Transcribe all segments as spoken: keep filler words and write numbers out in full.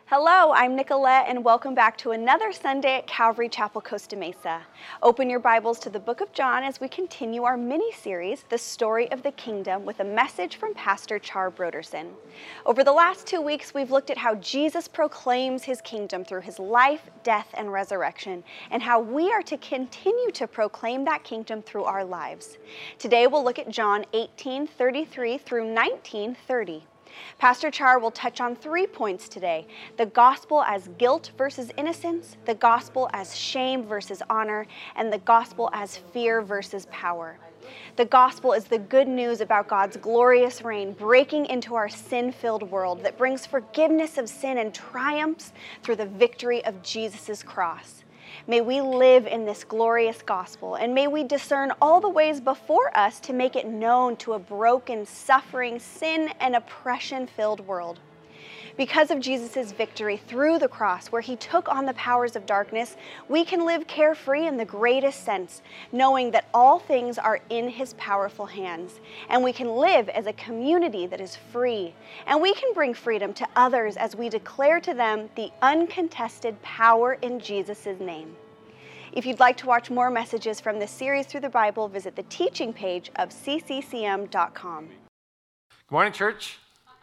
Hello, I'm Nicolette, and welcome back to another Sunday at Calvary Chapel, Costa Mesa. Open your Bibles to the book of John as we continue our mini-series, The Story of the Kingdom, with a message from Pastor Char Brodersen. Over the last two weeks, we've looked at how Jesus proclaims his kingdom through his life, death, and resurrection, and how we are to continue to proclaim that kingdom through our lives. Today, we'll look at John eighteen thirty-three through nineteen thirty. Pastor Char will touch on three points today: the gospel as guilt versus innocence, the gospel as shame versus honor, and the gospel as fear versus power. The gospel is the good news about God's glorious reign breaking into our sin-filled world that brings forgiveness of sin and triumphs through the victory of Jesus' cross. May we live in this glorious gospel, and may we discern all the ways before us to make it known to a broken, suffering, sin, and oppression-filled world. Because of Jesus' victory through the cross, where he took on the powers of darkness, we can live carefree in the greatest sense, knowing that all things are in his powerful hands. And we can live as a community that is free. And we can bring freedom to others as we declare to them the uncontested power in Jesus' name. If you'd like to watch more messages from this series through the Bible, visit the teaching page of c c c m dot com. Good morning, church.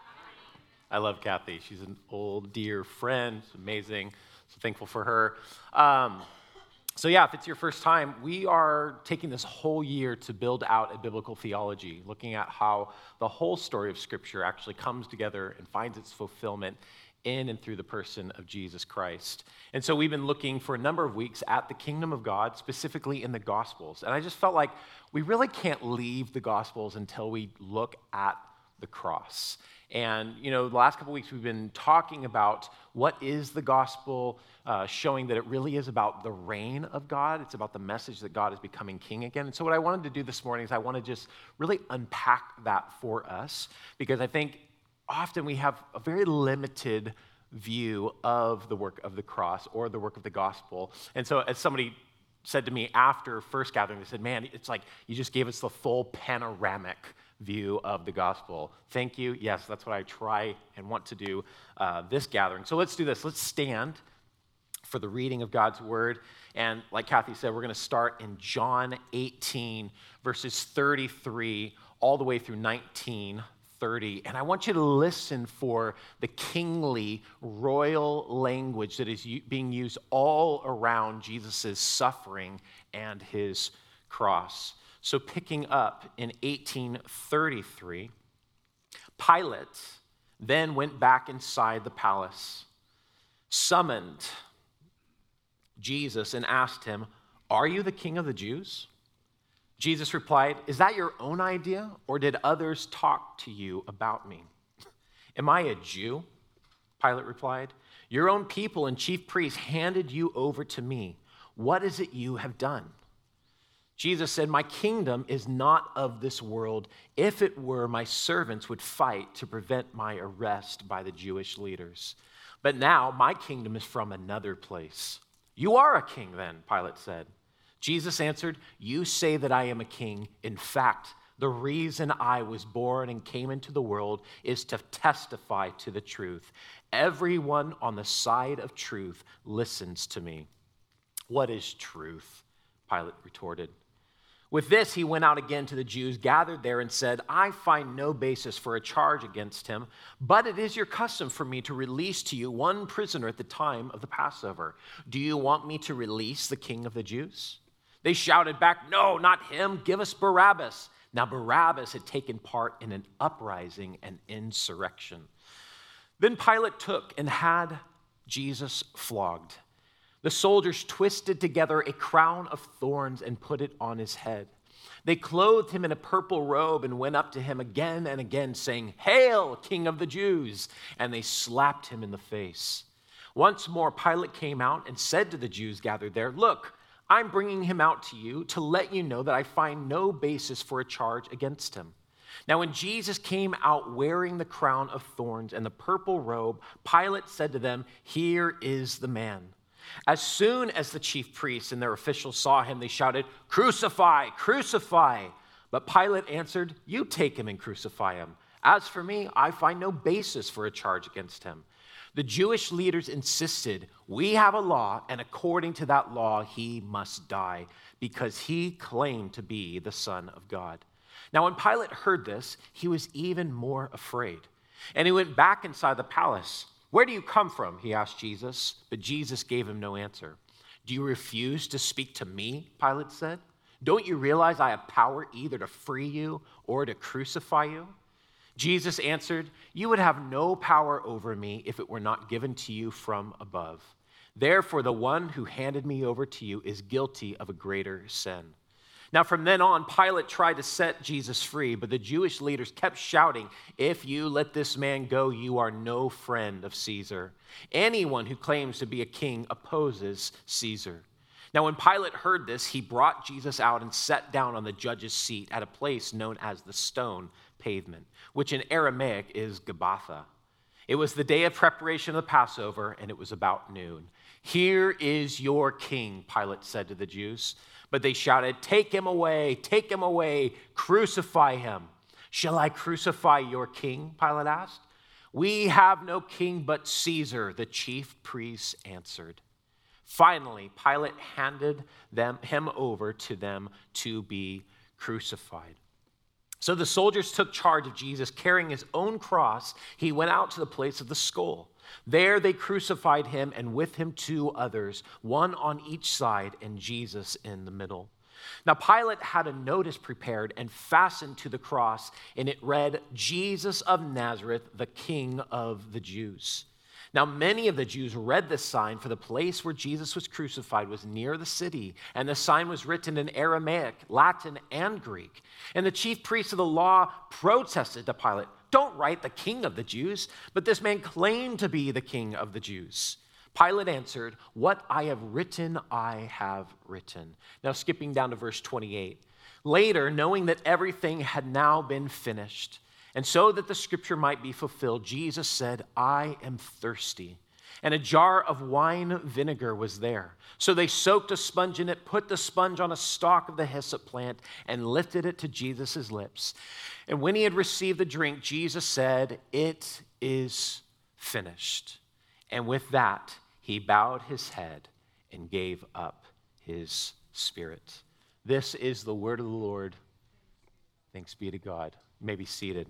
I love Kathy. She's an old, dear friend. It's amazing. So thankful for her. Um, so yeah, if it's your first time, we are taking this whole year to build out a biblical theology, looking at how the whole story of Scripture actually comes together and finds its fulfillment in and through the person of Jesus Christ. And so we've been looking for a number of weeks at the kingdom of God, specifically in the Gospels. And I just felt like we really can't leave the Gospels until we look at the cross. And, you know, the last couple of weeks we've been talking about what is the gospel, uh, showing that it really is about the reign of God. It's about the message that God is becoming king again. And so what I wanted to do this morning is I want to just really unpack that for us, because I think often we have a very limited view of the work of the cross or the work of the gospel. And so as somebody said to me after first gathering, they said, man, it's like you just gave us the full panoramic view of the gospel. Thank you. Yes, that's what I try and want to do uh, this gathering. So let's do this. Let's stand for the reading of God's word. And like Kathy said, we're going to start in John eighteen, verses thirty-three, all the way through nineteen thirty. And I want you to listen for the kingly, royal language that is being used all around Jesus' suffering and his cross. So picking up in eighteen thirty-three, Pilate then went back inside the palace, summoned Jesus and asked him, "Are you the king of the Jews?" Jesus replied, "Is that your own idea, or did others talk to you about me?" "Am I a Jew?" Pilate replied. "Your own people and chief priests handed you over to me. What is it you have done?" Jesus said, "My kingdom is not of this world. If it were, my servants would fight to prevent my arrest by the Jewish leaders. But now my kingdom is from another place." "You are a king then," Pilate said. Jesus answered, "You say that I am a king. In fact, the reason I was born and came into the world is to testify to the truth. Everyone on the side of truth listens to me." "What is truth?" Pilate retorted. With this, he went out again to the Jews gathered there and said, "I find no basis for a charge against him, but it is your custom for me to release to you one prisoner at the time of the Passover. Do you want me to release the king of the Jews?" They shouted back, "No, not him. Give us Barabbas." Now Barabbas had taken part in an uprising and insurrection. Then Pilate took and had Jesus flogged. The soldiers twisted together a crown of thorns and put it on his head. They clothed him in a purple robe and went up to him again and again, saying, "Hail, King of the Jews!" And they slapped him in the face. Once more, Pilate came out and said to the Jews gathered there, "Look, I'm bringing him out to you to let you know that I find no basis for a charge against him." Now, when Jesus came out wearing the crown of thorns and the purple robe, Pilate said to them, "Here is the man." As soon as the chief priests and their officials saw him, they shouted, "Crucify, crucify!" But Pilate answered, "You take him and crucify him. As for me, I find no basis for a charge against him." The Jewish leaders insisted, we have a law, and according to that law, he must die, because he claimed to be the Son of God. Now, when Pilate heard this, he was even more afraid, and he went back inside the palace. Where do you come from? He asked Jesus, but Jesus gave him no answer. Do you refuse to speak to me? Pilate said. Don't you realize I have power either to free you or to crucify you? Jesus answered, you would have no power over me if it were not given to you from above. Therefore, the one who handed me over to you is guilty of a greater sin. Now, from then on, Pilate tried to set Jesus free, but the Jewish leaders kept shouting, if you let this man go, you are no friend of Caesar. Anyone who claims to be a king opposes Caesar. Now, when Pilate heard this, he brought Jesus out and sat down on the judge's seat at a place known as the Stone Pavement, which in Aramaic is Gabbatha. It was the day of preparation of the Passover, and it was about noon. Here is your king, Pilate said to the Jews. But they shouted, take him away, take him away, crucify him. Shall I crucify your king? Pilate asked. We have no king but Caesar, the chief priests answered. Finally, Pilate handed them, him over to them to be crucified. So the soldiers took charge of Jesus. Carrying his own cross, he went out to the place of the skull. There they crucified him, and with him two others, one on each side and Jesus in the middle. Now Pilate had a notice prepared and fastened to the cross, and it read, Jesus of Nazareth, the King of the Jews. Now, many of the Jews read this sign, for the place where Jesus was crucified was near the city, and the sign was written in Aramaic, Latin, and Greek. And the chief priests of the law protested to Pilate, don't write the King of the Jews, but this man claimed to be the King of the Jews. Pilate answered, what I have written, I have written. Now, skipping down to verse twenty-eight. Later, knowing that everything had now been finished, and so that the scripture might be fulfilled, Jesus said, I am thirsty. And a jar of wine vinegar was there. So they soaked a sponge in it, put the sponge on a stalk of the hyssop plant, and lifted it to Jesus' lips. And when he had received the drink, Jesus said, it is finished. And with that, he bowed his head and gave up his spirit. This is the word of the Lord. Thanks be to God. You may be seated.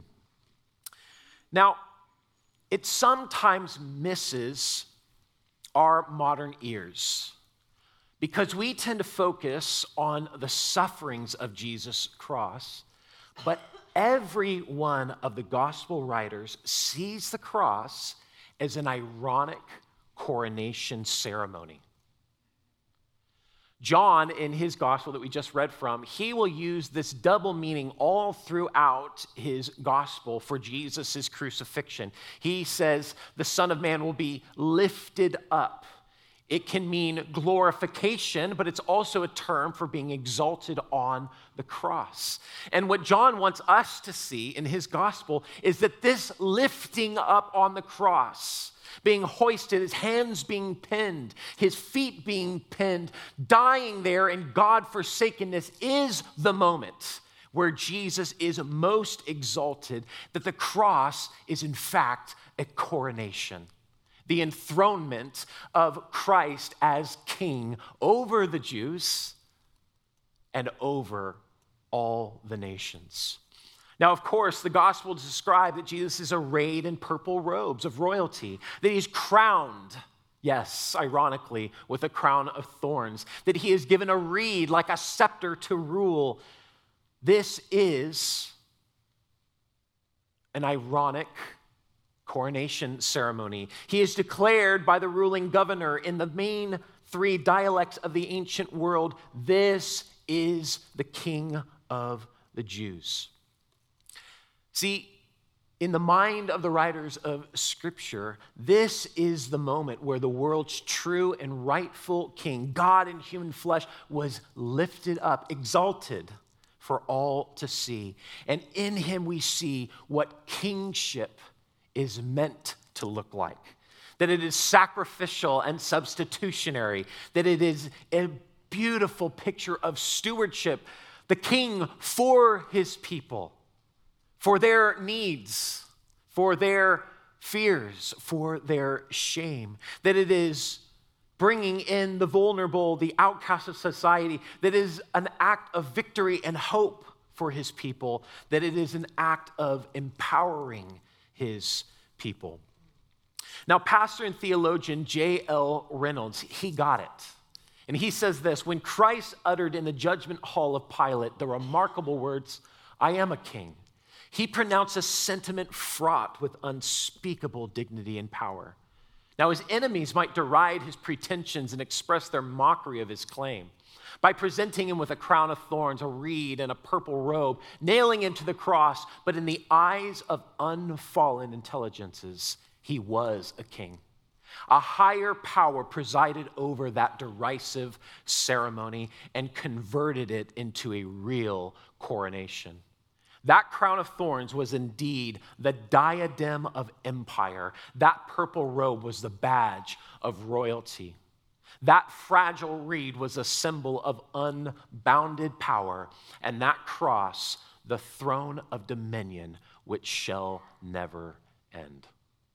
Now, it sometimes misses our modern ears because we tend to focus on the sufferings of Jesus' cross, but every one of the gospel writers sees the cross as an ironic coronation ceremony. John, in his gospel that we just read from, he will use this double meaning all throughout his gospel for Jesus' crucifixion. He says the Son of Man will be lifted up. It can mean glorification, but it's also a term for being exalted on the cross. And what John wants us to see in his gospel is that this lifting up on the cross, being hoisted, his hands being pinned, his feet being pinned, dying there in God-forsakenness is the moment where Jesus is most exalted, that the cross is in fact a coronation, the enthronement of Christ as king over the Jews and over all the nations. Now, of course, the gospel describes that Jesus is arrayed in purple robes of royalty, that he's crowned, yes, ironically, with a crown of thorns, that he is given a reed like a scepter to rule. This is an ironic coronation ceremony. He is declared by the ruling governor in the main three dialects of the ancient world, this is the King of the Jews. See, in the mind of the writers of Scripture, this is the moment where the world's true and rightful king, God in human flesh, was lifted up, exalted for all to see. And in him we see what kingship is meant to look like. That it is sacrificial and substitutionary. That it is a beautiful picture of stewardship. The king for his people, for their needs, for their fears, for their shame, that it is bringing in the vulnerable, the outcasts of society, that it is an act of victory and hope for his people, that it is an act of empowering his people. Now, pastor and theologian J L Reynolds, he got it. And he says this: when Christ uttered in the judgment hall of Pilate the remarkable words, "I am a king," he pronounced a sentiment fraught with unspeakable dignity and power. Now, his enemies might deride his pretensions and express their mockery of his claim by presenting him with a crown of thorns, a reed, and a purple robe, nailing him to the cross. But in the eyes of unfallen intelligences, he was a king. A higher power presided over that derisive ceremony and converted it into a real coronation. That crown of thorns was indeed the diadem of empire. That purple robe was the badge of royalty. That fragile reed was a symbol of unbounded power, and that cross, the throne of dominion, which shall never end.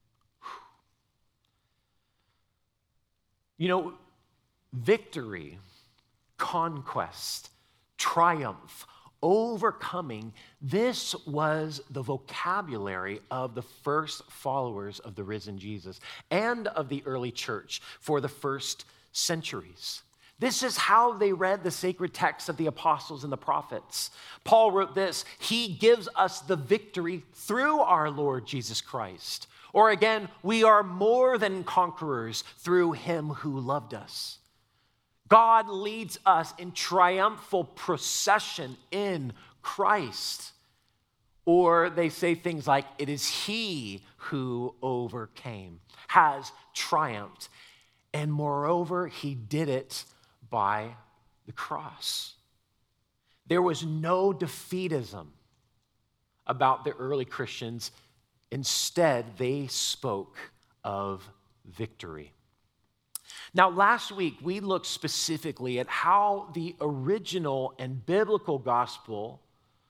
You know, victory, conquest, triumph, overcoming, this was the vocabulary of the first followers of the risen Jesus and of the early church for the first centuries. This is how they read the sacred texts of the apostles and the prophets. Paul wrote this: "He gives us the victory through our Lord Jesus Christ." Or again, "We are more than conquerors through him who loved us." God leads us in triumphal procession in Christ. Or they say things like, "It is he who overcame, has triumphed, and moreover, he did it by the cross." There was no defeatism about the early Christians. Instead, they spoke of victory. Now, last week, we looked specifically at how the original and biblical gospel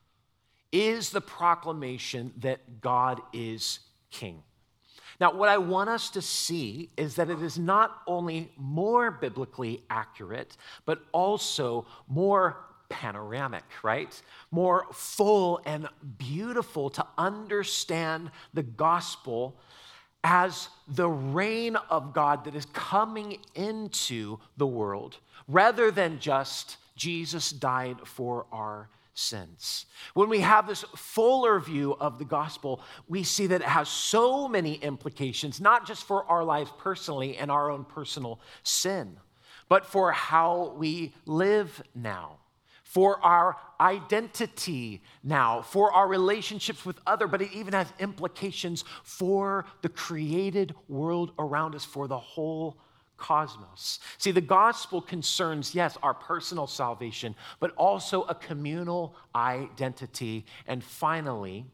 is the proclamation that God is king. Now, what I want us to see is that it is not only more biblically accurate, but also more panoramic, right? More full and beautiful to understand the gospel as the reign of God that is coming into the world, rather than just Jesus died for our sins. When we have this fuller view of the gospel, we see that it has so many implications, not just for our lives personally and our own personal sin, but for how we live now, for our identity now, for our relationships with others, but it even has implications for the created world around us, for the whole cosmos. See, the gospel concerns, yes, our personal salvation, but also a communal identity, and finally,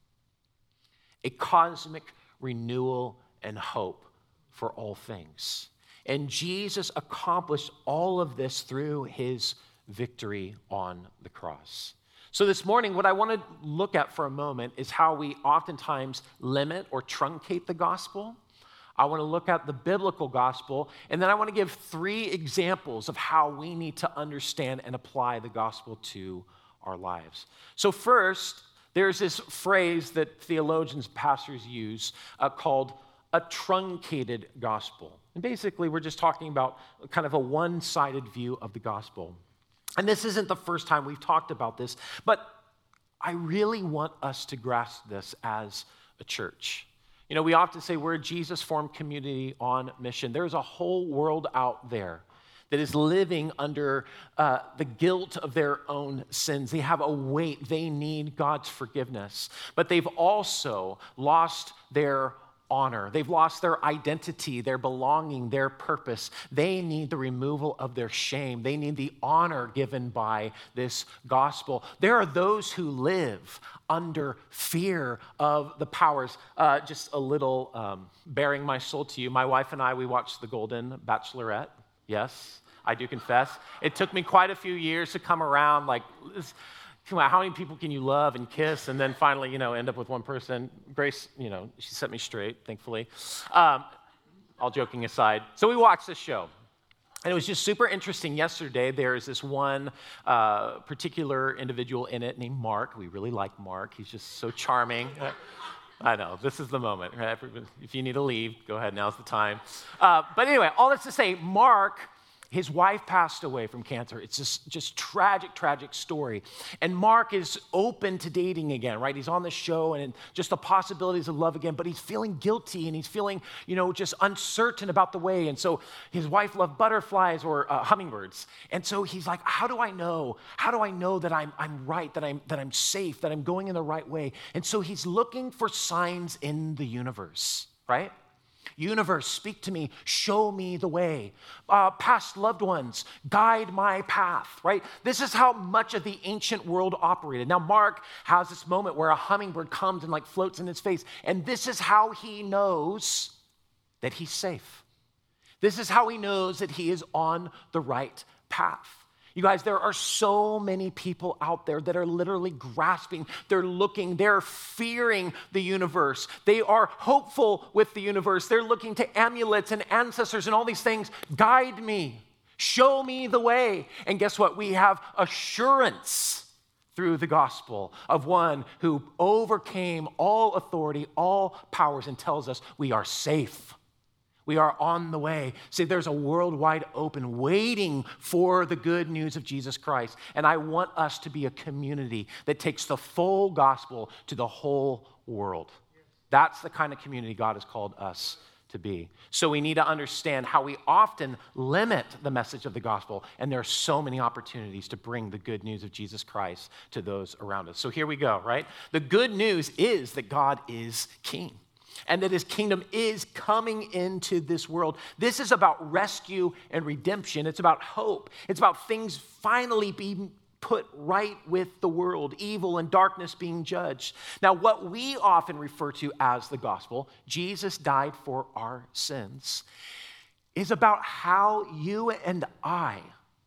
a cosmic renewal and hope for all things. And Jesus accomplished all of this through his victory on the cross. So this morning, what I want to look at for a moment is how we oftentimes limit or truncate the gospel. I want to look at the biblical gospel, and then I want to give three examples of how we need to understand and apply the gospel to our lives. So first, there's this phrase that theologians, pastors use uh, called a truncated gospel. And basically, we're just talking about kind of a one-sided view of the gospel. And this isn't the first time we've talked about this, but I really want us to grasp this as a church. You know, we often say we're a Jesus-formed community on mission. There's a whole world out there that is living under uh, the guilt of their own sins. They have a weight. They need God's forgiveness. But they've also lost their honor. They've lost their identity, their belonging, their purpose. They need the removal of their shame. They need the honor given by this gospel. There are those who live under fear of the powers. Uh, just a little um, bearing my soul to you. My wife and I, we watched The Golden Bachelorette. Yes, I do confess. It took me quite a few years to come around. Like, come on, how many people can you love and kiss and then finally, you know, end up with one person? Grace, you know, she set me straight, thankfully. Um, all joking aside. So we watched this show. And it was just super interesting. Yesterday, there's this one uh, particular individual in it named Mark. We really like Mark. He's just so charming. I know, this is the moment. Right? If you need to leave, go ahead, now's the time. Uh, but anyway, all that's to say, Mark, his wife passed away from cancer. It's just, just tragic, tragic story. And Mark is open to dating again, right? He's on the show and just the possibilities of love again, but he's feeling guilty and he's feeling, you know, just uncertain about the way. And so his wife loved butterflies or uh, hummingbirds. And so he's like, how do I know? How do I know that I'm, I'm right, that I'm, that I'm safe, that I'm going in the right way? And so he's looking for signs in the universe, right? Universe, speak to me, show me the way. Uh, past loved ones, guide my path, right? This is how much of the ancient world operated. Now, Mark has this moment where a hummingbird comes and like floats in his face, and this is how he knows that he's safe. This is how he knows that he is on the right path. You guys, there are so many people out there that are literally grasping, they're looking, they're fearing the universe. They are hopeful with the universe. They're looking to amulets and ancestors and all these things. Guide me, show me the way. And guess what? We have assurance through the gospel of one who overcame all authority, all powers, and tells us we are safe. We are on the way. See, there's a world wide open waiting for the good news of Jesus Christ. And I want us to be a community that takes the full gospel to the whole world. That's the kind of community God has called us to be. So we need to understand how we often limit the message of the gospel. And there are so many opportunities to bring the good news of Jesus Christ to those around us. So here we go, right? The good news is that God is king, and that his kingdom is coming into this world. This is about rescue and redemption. It's about hope. It's about things finally being put right with the world, evil and darkness being judged. Now, what we often refer to as the gospel, Jesus died for our sins, is about how you and I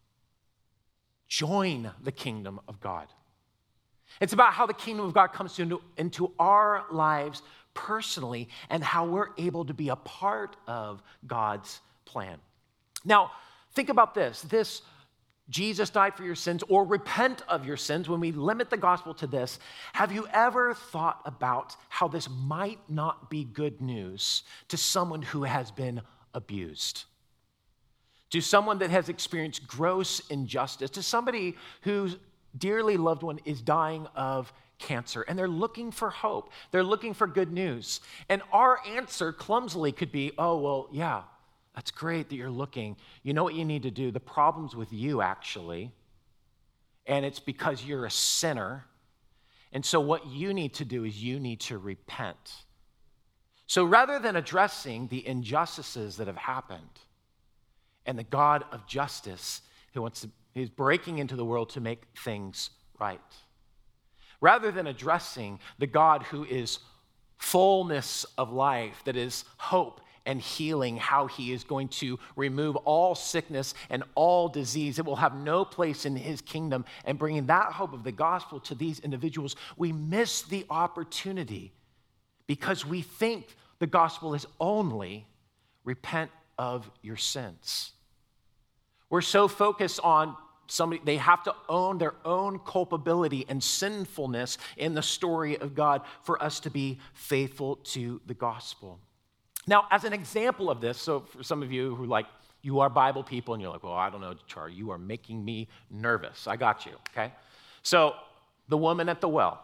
join the kingdom of God. It's about how the kingdom of God comes into, into our lives personally, and how we're able to be a part of God's plan. Now, think about this. This Jesus died for your sins, or repent of your sins, when we limit the gospel to this, have you ever thought about how this might not be good news to someone who has been abused? To someone that has experienced gross injustice? To somebody whose dearly loved one is dying of cancer, and they're looking for hope. They're looking for good news. And our answer clumsily could be, oh, well, yeah, that's great that you're looking. You know what you need to do? The problem's with you, actually, and it's because you're a sinner. And so what you need to do is you need to repent. So rather than addressing the injustices that have happened and the God of justice who wants to, is breaking into the world to make things right, rather than addressing the God who is fullness of life, that is hope and healing, how he is going to remove all sickness and all disease, it will have no place in his kingdom, and bringing that hope of the gospel to these individuals, we miss the opportunity because we think the gospel is only repent of your sins. We're so focused on somebody, they have to own their own culpability and sinfulness in the story of God for us to be faithful to the gospel. Now, as an example of this, so for some of you who like, you are Bible people and you're like, well, I don't know, Char, you are making me nervous. I got you, okay? So the woman at the well.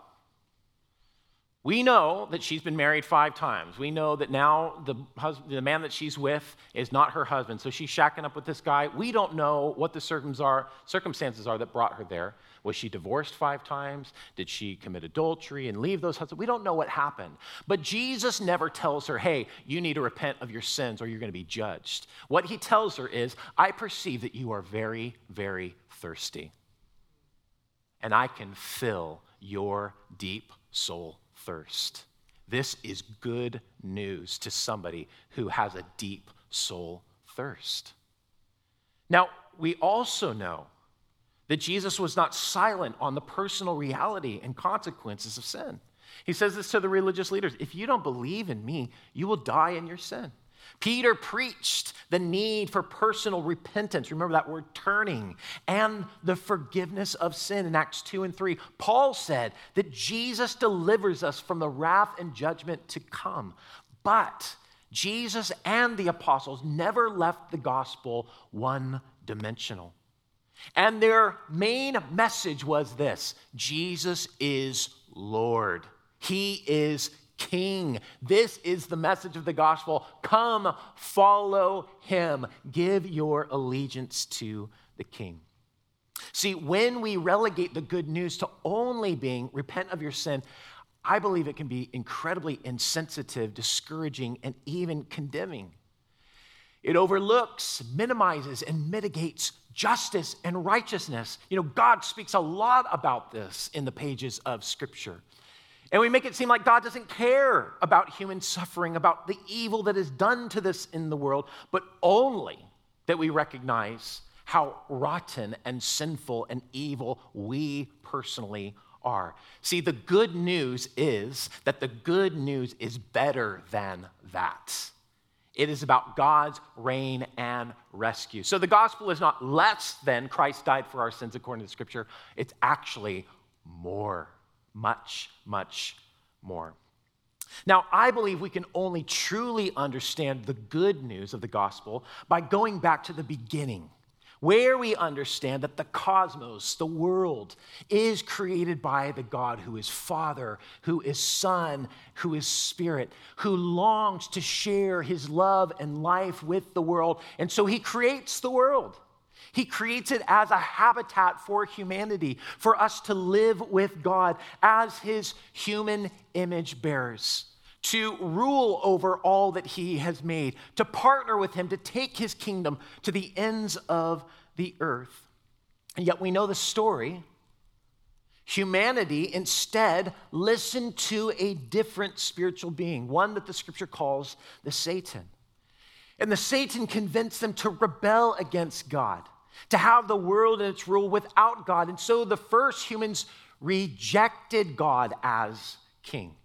We know that she's been married five times. We know that now the husband, the man that she's with is not her husband, so she's shacking up with this guy. We don't know what the circumstances are that brought her there. Was she divorced five times? Did she commit adultery and leave those husbands? We don't know what happened. But Jesus never tells her, hey, you need to repent of your sins or you're going to be judged. What he tells her is, I perceive that you are very, very thirsty, and I can fill your deep soul thirst. This is good news to somebody who has a deep soul thirst. Now, we also know that Jesus was not silent on the personal reality and consequences of sin. He says this to the religious leaders: if you don't believe in me, you will die in your sin. Peter preached the need for personal repentance. Remember that word, turning, and the forgiveness of sin in Acts two and three. Paul said that Jesus delivers us from the wrath and judgment to come. But Jesus and the apostles never left the gospel one-dimensional. And their main message was this: Jesus is Lord. He is King. This is the message of the gospel. Come, follow him. Give your allegiance to the King. See, when we relegate the good news to only being repent of your sin, I believe it can be incredibly insensitive, discouraging, and even condemning. It overlooks, minimizes, and mitigates justice and righteousness. You know, God speaks a lot about this in the pages of Scripture. And we make it seem like God doesn't care about human suffering, about the evil that is done to this in the world, but only that we recognize how rotten and sinful and evil we personally are. See, the good news is that the good news is better than that. It is about God's reign and rescue. So the gospel is not less than Christ died for our sins according to Scripture. It's actually more, much, much more. Now, I believe we can only truly understand the good news of the gospel by going back to the beginning, where we understand that the cosmos, the world, is created by the God who is Father, who is Son, who is Spirit, who longs to share his love and life with the world. And so he creates the world. He creates it as a habitat for humanity, for us to live with God as his human image bearers, to rule over all that he has made, to partner with him, to take his kingdom to the ends of the earth. And yet we know the story. Humanity instead listened to a different spiritual being, one that the Scripture calls the Satan. And the Satan convinced them to rebel against God, to have the world in its rule without God. And so the first humans rejected God as king.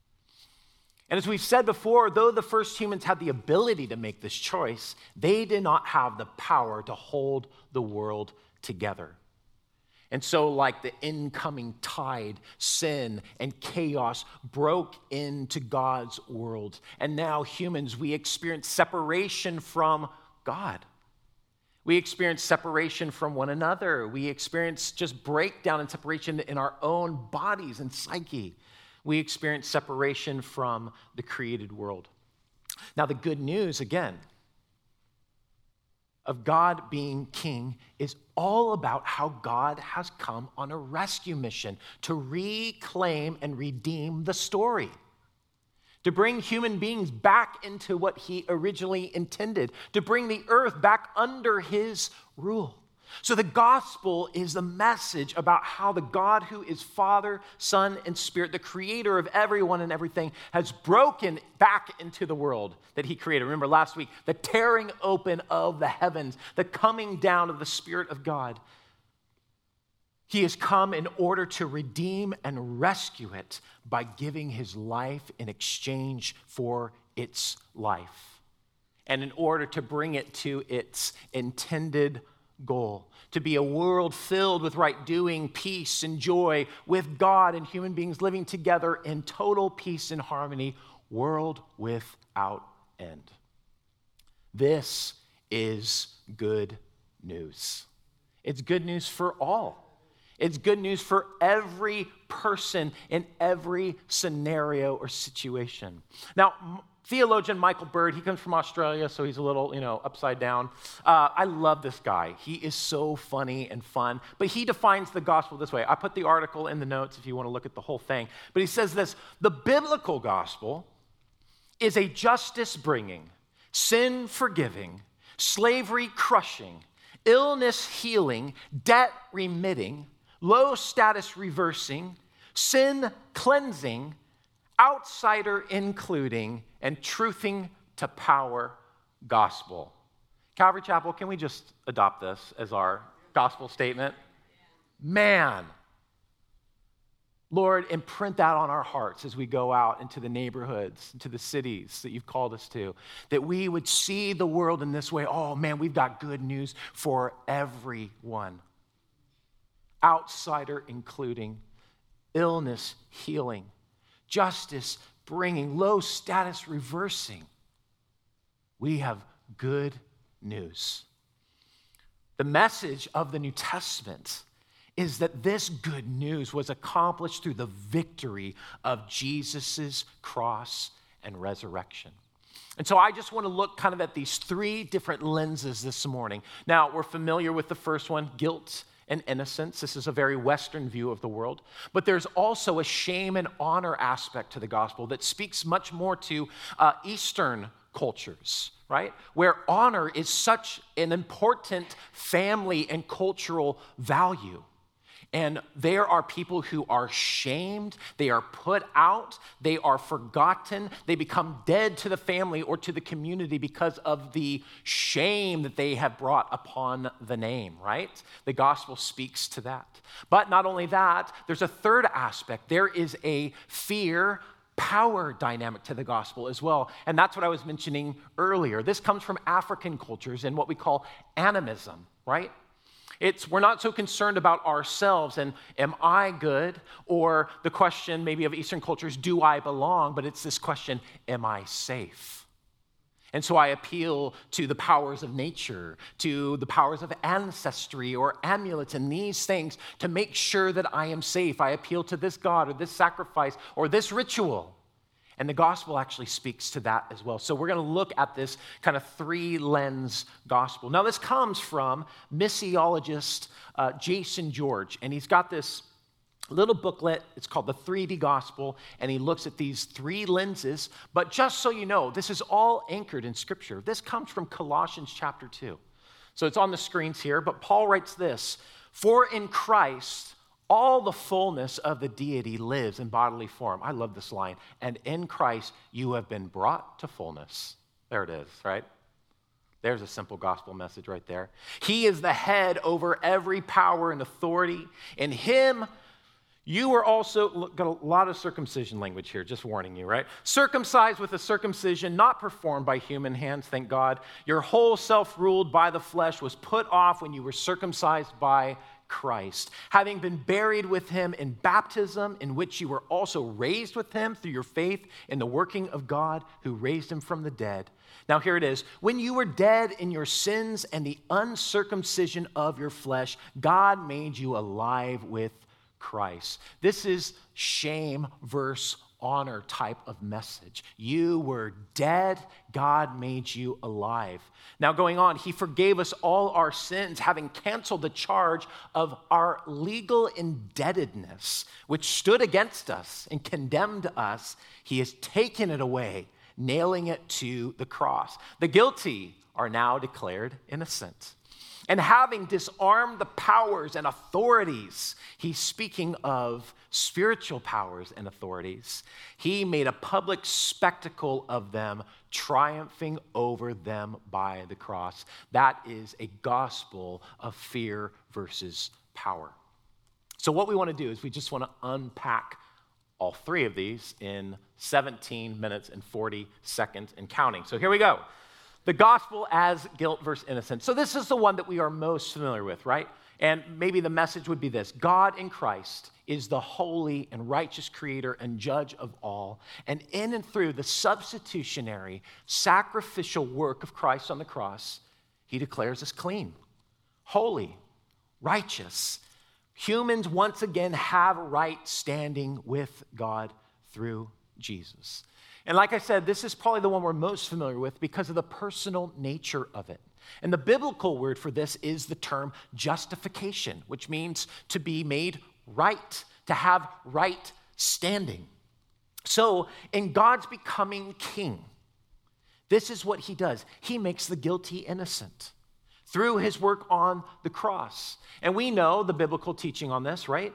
And as we've said before, though the first humans had the ability to make this choice, they did not have the power to hold the world together. And so, like the incoming tide, sin and chaos broke into God's world. And now humans, we experience separation from God. We experience separation from one another. We experience just breakdown and separation in our own bodies and psyche. We experience separation from the created world. Now, the good news, again, of God being king is all about how God has come on a rescue mission to reclaim and redeem the story, to bring human beings back into what he originally intended, to bring the earth back under his rule. So the gospel is the message about how the God who is Father, Son, and Spirit, the creator of everyone and everything, has broken back into the world that he created. Remember last week, the tearing open of the heavens, the coming down of the Spirit of God. He has come in order to redeem and rescue it by giving his life in exchange for its life, and in order to bring it to its intended goal, to be a world filled with right doing, peace, and joy, with God and human beings living together in total peace and harmony, world without end. This is good news. It's good news for all. It's good news for every person in every scenario or situation. Now, theologian Michael Bird, he comes from Australia, so he's a little, you know, upside down. Uh, I love this guy. He is so funny and fun, but he defines the gospel this way. I put the article in the notes if you want to look at the whole thing. But he says this: the biblical gospel is a justice-bringing, sin-forgiving, slavery-crushing, illness-healing, debt-remitting, low-status reversing, sin-cleansing, outsider-including, and truthing-to-power gospel. Calvary Chapel, can we just adopt this as our gospel statement? man. Lord, imprint that on our hearts as we go out into the neighborhoods, into the cities that you've called us to, that we would see the world in this way. Oh, man, we've got good news for everyone, outsider including, illness healing, justice bringing, low status reversing. We have good news. The message of the New Testament is that this good news was accomplished through the victory of Jesus' cross and resurrection. And so I just want to look kind of at these three different lenses this morning. Now, we're familiar with the first one, guilt and innocence. This is a very Western view of the world. But there's also a shame and honor aspect to the gospel that speaks much more to uh, Eastern cultures, right? Where honor is such an important family and cultural value. And there are people who are shamed, they are put out, they are forgotten, they become dead to the family or to the community because of the shame that they have brought upon the name, right? The gospel speaks to that. But not only that, there's a third aspect. There is a fear, power dynamic to the gospel as well. And that's what I was mentioning earlier. This comes from African cultures and what we call animism, right? It's, we're not so concerned about ourselves and am I good? Or the question maybe of Eastern cultures, do I belong? But it's this question, am I safe? And so I appeal to the powers of nature, to the powers of ancestry or amulets and these things to make sure that I am safe. I appeal to this God or this sacrifice or this ritual. And the gospel actually speaks to that as well. So we're going to look at this kind of three-lens gospel. Now, this comes from missiologist uh, Jason George, and he's got this little booklet. It's called The three D Gospel, and he looks at these three lenses. But just so you know, this is all anchored in Scripture. This comes from Colossians chapter two. So it's on the screens here, but Paul writes this, "For in Christ all the fullness of the deity lives in bodily form." I love this line. "And in Christ you have been brought to fullness." There it is, right? There's a simple gospel message right there. "He is the head over every power and authority. In him you were also," look, got a lot of circumcision language here, just warning you, right? "Circumcised with a circumcision not performed by human hands, thank God. Your whole self ruled by the flesh was put off when you were circumcised by Christ, having been buried with him in baptism, in which you were also raised with him through your faith in the working of God who raised him from the dead." Now here it is. "When you were dead in your sins and the uncircumcision of your flesh, God made you alive with Christ." This is shame versus honor type of message. You were dead, God made you alive. Now going on, "He forgave us all our sins, having canceled the charge of our legal indebtedness, which stood against us and condemned us. He has taken it away, nailing it to the cross. The guilty are now declared innocent. And having disarmed the powers and authorities," he's speaking of spiritual powers and authorities, "he made a public spectacle of them, triumphing over them by the cross." That is a gospel of fear versus power. So what we want to do is we just want to unpack all three of these in seventeen minutes and forty seconds and counting. So here we go. The gospel as guilt versus innocence. So this is the one that we are most familiar with, right? And maybe the message would be this: God in Christ is the holy and righteous creator and judge of all. And in and through the substitutionary, sacrificial work of Christ on the cross, he declares us clean, holy, righteous. Humans once again have right standing with God through Jesus. And like I said, this is probably the one we're most familiar with because of the personal nature of it. And the biblical word for this is the term justification, which means to be made right, to have right standing. So in God's becoming king, this is what he does. He makes the guilty innocent through his work on the cross. And we know the biblical teaching on this, right?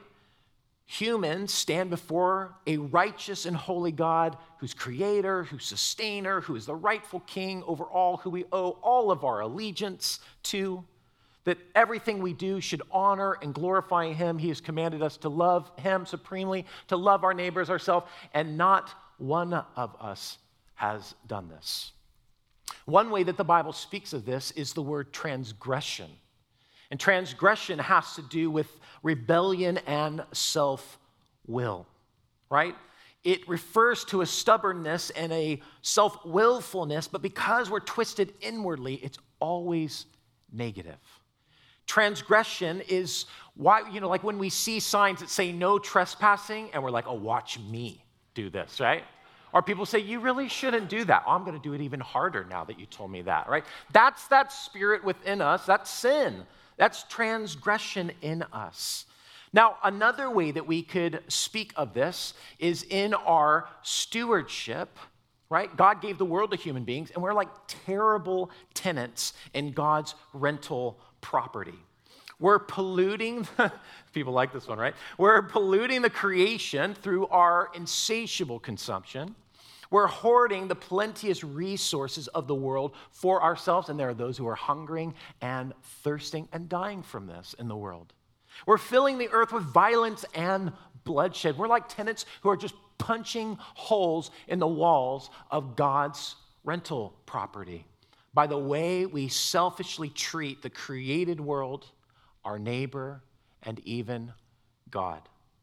Humans stand before a righteous and holy God who's creator, who's sustainer, who is the rightful king over all, who we owe all of our allegiance to. that everything we do should honor and glorify him. He has commanded us to love him supremely, to love our neighbors ourselves, and not one of us has done this. One way that the Bible speaks of this is the word transgression. And transgression has to do with rebellion and self-will, right? It refers to a stubbornness and a self-willfulness, but because we're twisted inwardly, it's always negative. Transgression is why, you know, like when we see signs that say no trespassing, and we're like, oh, watch me do this, right? Or people say, you really shouldn't do that. Oh, I'm going to do it even harder now that you told me that, right? That's that spirit within us. That's sin. That's transgression in us. Now, another way that we could speak of this is in our stewardship, right? God gave the world to human beings, and we're like terrible tenants in God's rental property. We're polluting, people like this one, right? We're polluting the creation through our insatiable consumption. We're hoarding the plenteous resources of the world for ourselves, and there are those who are hungering and thirsting and dying from this in the world. We're filling the earth with violence and bloodshed. We're like tenants who are just punching holes in the walls of God's rental property by the way we selfishly treat the created world, our neighbor, and even God.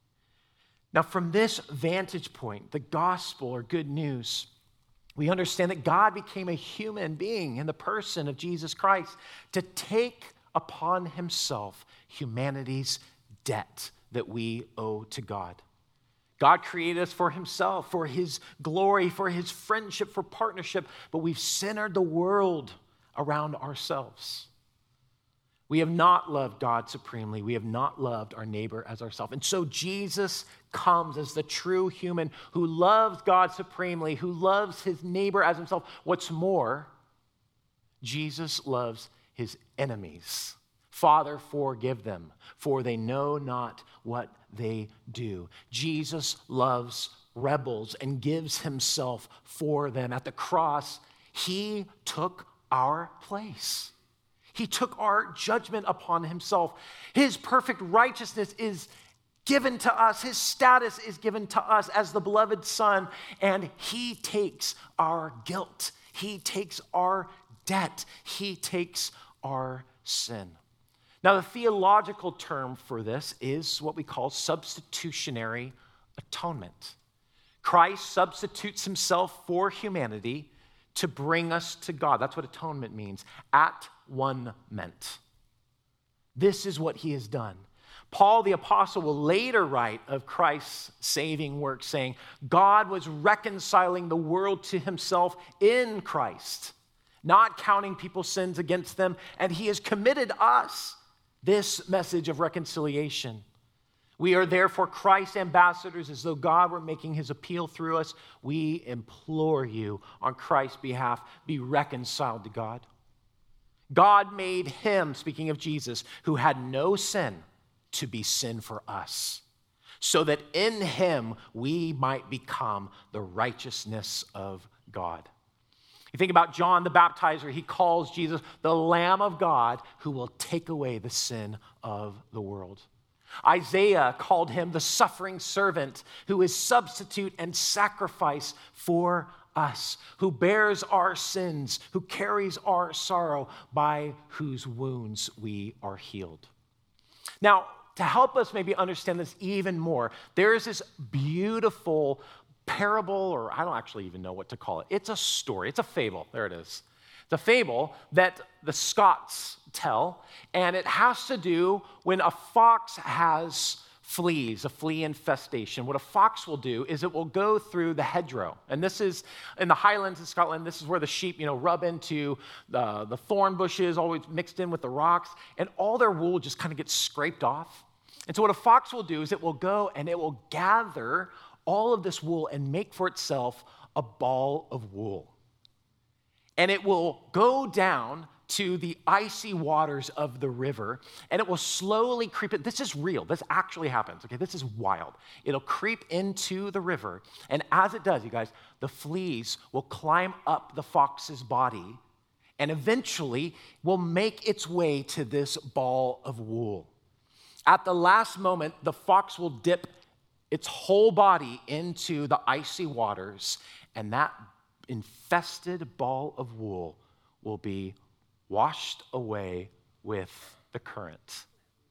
Now, from this vantage point, the gospel or good news, we understand that God became a human being in the person of Jesus Christ to take upon himself humanity's debt that we owe to God. God created us for himself, for his glory, for his friendship, for partnership, but we've centered the world around ourselves. We have not loved God supremely. We have not loved our neighbor as ourselves. And so Jesus comes as the true human who loves God supremely, who loves his neighbor as himself. What's more, Jesus loves his enemies. Father, forgive them, for they know not what they do. Jesus loves rebels and gives himself for them. At the cross, he took our place. He took our judgment upon himself. His perfect righteousness is given to us. His status is given to us as the beloved Son, and he takes our guilt. He takes our debt. He takes our sin. Now, the theological term for this is what we call substitutionary atonement. Christ substitutes himself for humanity to bring us to God. That's what atonement means. At one meant. This is what he has done. Paul the apostle will later write of Christ's saving work, saying, God was reconciling the world to himself in Christ, not counting people's sins against them, and he has committed us this message of reconciliation. We are therefore Christ's ambassadors, as though God were making his appeal through us. We implore you on Christ's behalf, be reconciled to God. God made him, speaking of Jesus, who had no sin, to be sin for us, so that in him we might become the righteousness of God. You think about John the Baptizer, he calls Jesus the Lamb of God who will take away the sin of the world. Isaiah called him the suffering servant who is substitute and sacrifice for us, who bears our sins, who carries our sorrow, by whose wounds we are healed. Now, to help us maybe understand this even more, there is this beautiful parable, or I don't actually even know what to call it. It's a story. It's a fable. There it is. It's a fable that the Scots tell, and it has to do when a fox has fleas, a flea infestation. What a fox will do is it will go through the hedgerow. And this is in the Highlands of Scotland. This is where the sheep, you know, rub into the, the thorn bushes, always mixed in with the rocks, and all their wool just kind of gets scraped off. And so what a fox will do is it will go and it will gather all of this wool and make for itself a ball of wool. And it will go down to the icy waters of the river, and it will slowly creep it. This is real. This actually happens, okay? This is wild. It'll creep into the river, and as it does, you guys, the fleas will climb up the fox's body, and eventually will make its way to this ball of wool. At the last moment, the fox will dip its whole body into the icy waters, and that infested ball of wool will be washed away with the current.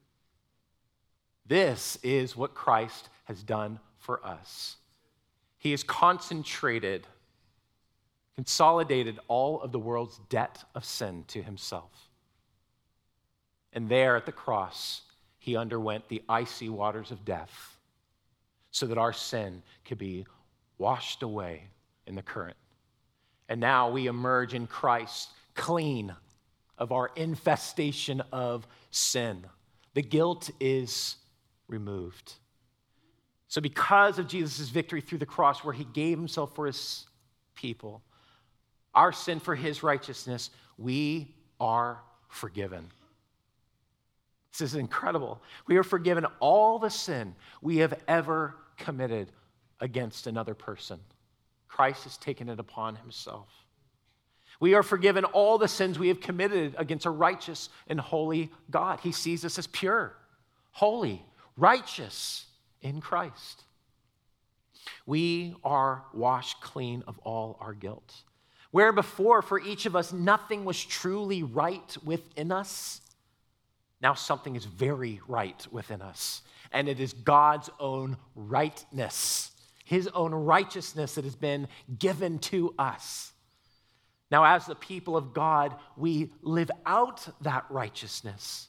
This is what Christ has done for us. He has concentrated, consolidated all of the world's debt of sin to himself. And there at the cross, he underwent the icy waters of death so that our sin could be washed away in the current. And now we emerge in Christ clean of our infestation of sin. The guilt is removed. So because of Jesus' victory through the cross, where he gave himself for his people, our sin for his righteousness, we are forgiven. This is incredible. We are forgiven all the sin we have ever committed against another person. Christ has taken it upon himself. We are forgiven all the sins we have committed against a righteous and holy God. He sees us as pure, holy, righteous in Christ. We are washed clean of all our guilt. Where before for each of us nothing was truly right within us, now something is very right within us. And it is God's own rightness, his own righteousness that has been given to us. Now, as the people of God, we live out that righteousness.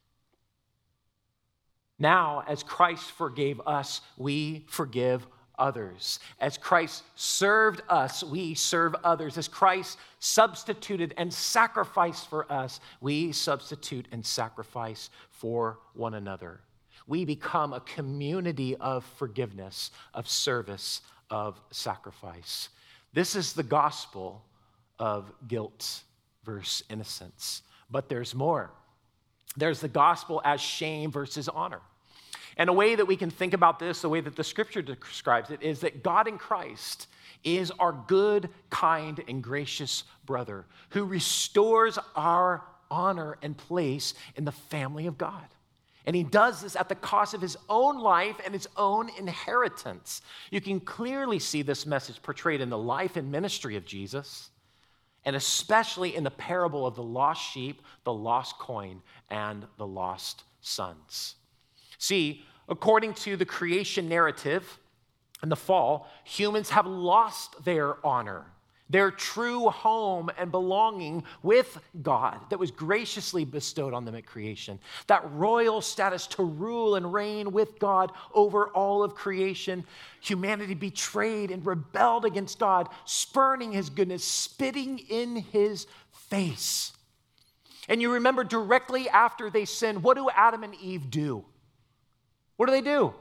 Now, as Christ forgave us, we forgive others. As Christ served us, we serve others. As Christ substituted and sacrificed for us, we substitute and sacrifice for one another. We become a community of forgiveness, of service, of sacrifice. This is the gospel of guilt versus innocence. But there's more. There's the gospel as shame versus honor. And a way that we can think about this, the way that the scripture describes it, is that God in Christ is our good, kind, and gracious brother who restores our honor and place in the family of God. And he does this at the cost of his own life and his own inheritance. You can clearly see this message portrayed in the life and ministry of Jesus, and especially in the parable of the lost sheep, the lost coin, and the lost sons. See, according to the creation narrative in the fall, humans have lost their honor, their true home and belonging with God that was graciously bestowed on them at creation. That royal status to rule and reign with God over all of creation. Humanity betrayed and rebelled against God, spurning his goodness, spitting in his face. And you remember directly after they sinned, what do Adam and Eve do? What do they do?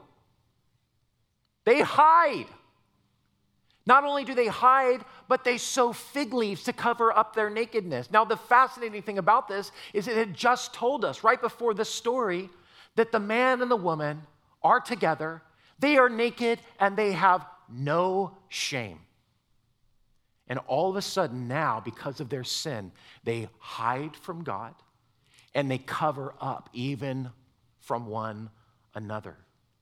They hide. Not only do they hide, but they sew fig leaves to cover up their nakedness. Now, the fascinating thing about this is it had just told us right before this story that the man and the woman are together, they are naked, and they have no shame. And all of a sudden now, because of their sin, they hide from God, and they cover up even from one another.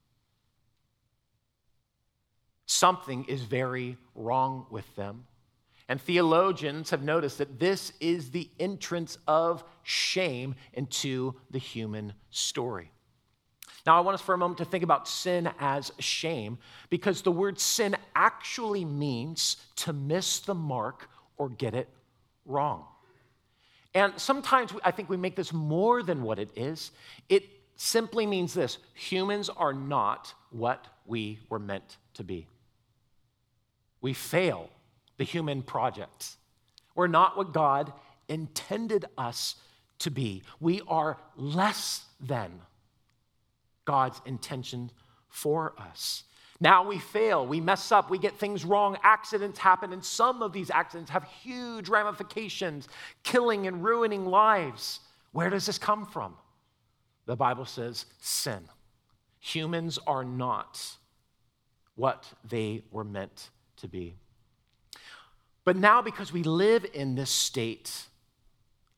Something is very wrong with them. And theologians have noticed that this is the entrance of shame into the human story. Now, I want us for a moment to think about sin as shame, because the word sin actually means to miss the mark or get it wrong. And sometimes I think we make this more than what it is. It simply means this: humans are not what we were meant to be. We fail the human project. We're not what God intended us to be. We are less than God's intention for us. Now we fail, we mess up, we get things wrong, accidents happen, and some of these accidents have huge ramifications, killing and ruining lives. Where does this come from? The Bible says sin. Humans are not what they were meant to be. But now, because we live in this state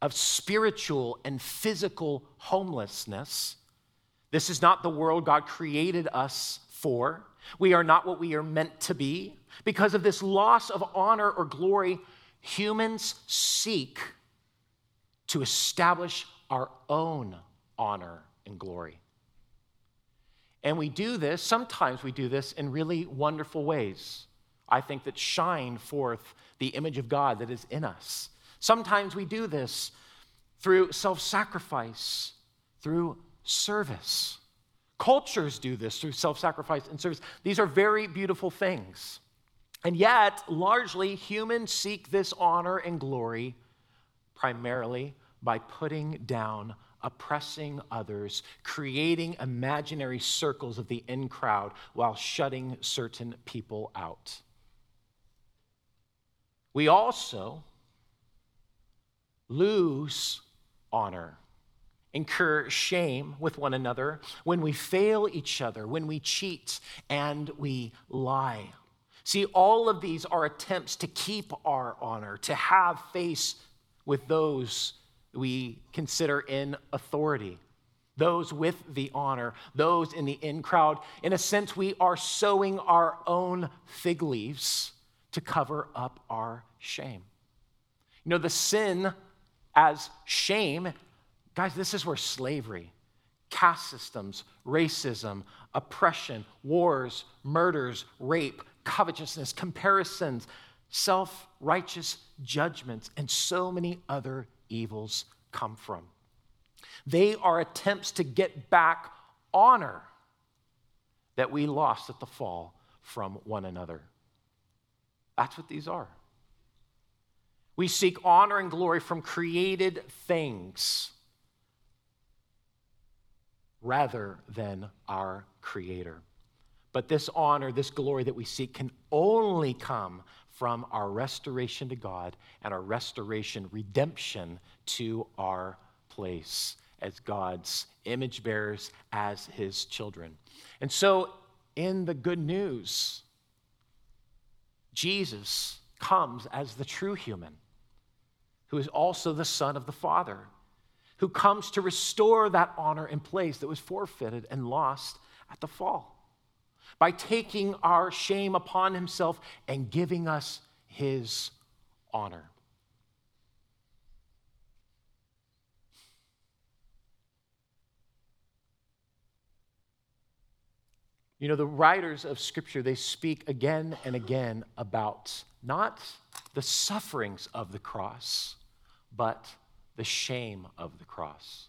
of spiritual and physical homelessness. This is not the world God created us for. We are not what we are meant to be. Because of this loss of honor or glory, humans seek to establish our own honor and glory. And we do this, sometimes we do this in really wonderful ways, I think, that shine forth the image of God that is in us. Sometimes we do this through self-sacrifice, through service. Cultures do this through self-sacrifice and service. These are very beautiful things. And yet, largely, humans seek this honor and glory primarily by putting down, oppressing others, creating imaginary circles of the in crowd while shutting certain people out. We also lose honor, incur shame with one another when we fail each other, when we cheat and we lie. See, all of these are attempts to keep our honor, to have face with those we consider in authority, those with the honor, those in the in crowd. In a sense, we are sowing our own fig leaves to cover up our shame. You know, the sin as shame, guys, this is where slavery, caste systems, racism, oppression, wars, murders, rape, covetousness, comparisons, self-righteous judgments, and so many other evils come from. They are attempts to get back honor that we lost at the fall from one another. That's what these are. We seek honor and glory from created things rather than our Creator. But this honor, this glory that we seek can only come from our restoration to God and our restoration, redemption to our place as God's image bearers, as his children. And so in the good news, Jesus comes as the true human, who is also the Son of the Father, who comes to restore that honor and place that was forfeited and lost at the fall, by taking our shame upon himself and giving us his honor. You know, the writers of Scripture, they speak again and again about not the sufferings of the cross, but the shame of the cross.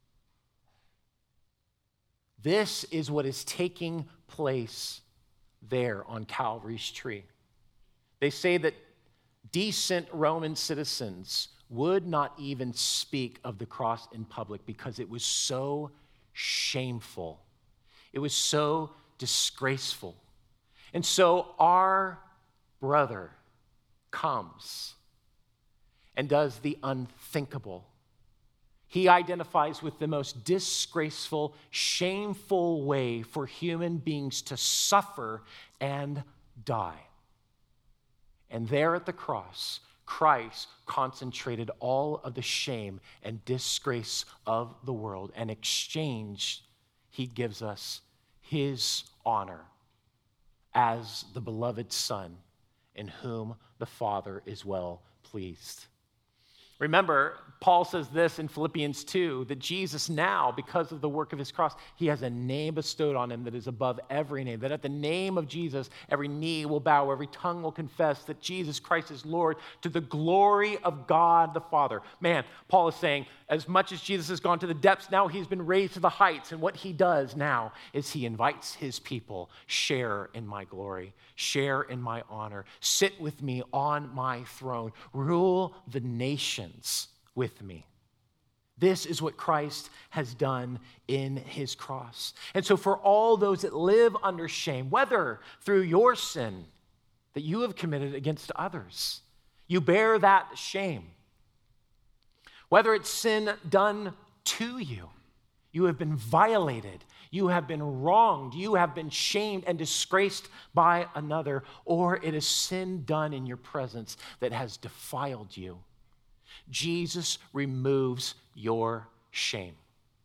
This is what is taking place there on Calvary's tree. They say that decent Roman citizens would not even speak of the cross in public because it was so shameful. It was so disgraceful. And so our brother comes and does the unthinkable. He identifies with the most disgraceful, shameful way for human beings to suffer and die. And there at the cross, Christ concentrated all of the shame and disgrace of the world, and in exchange, he gives us his honor as the beloved Son in whom the Father is well pleased. Remember, Paul says this in Philippians two, that Jesus now, because of the work of his cross, he has a name bestowed on him that is above every name, that at the name of Jesus, every knee will bow, every tongue will confess that Jesus Christ is Lord, to the glory of God the Father. Man, Paul is saying, as much as Jesus has gone to the depths, now he's been raised to the heights, and what he does now is he invites his people, share in my glory, share in my honor, sit with me on my throne, rule the nations with me. This is what Christ has done in his cross. And so for all those that live under shame, whether through your sin that you have committed against others, you bear that shame. Whether it's sin done to you, you have been violated, you have been wronged, you have been shamed and disgraced by another, or it is sin done in your presence that has defiled you. Jesus removes your shame.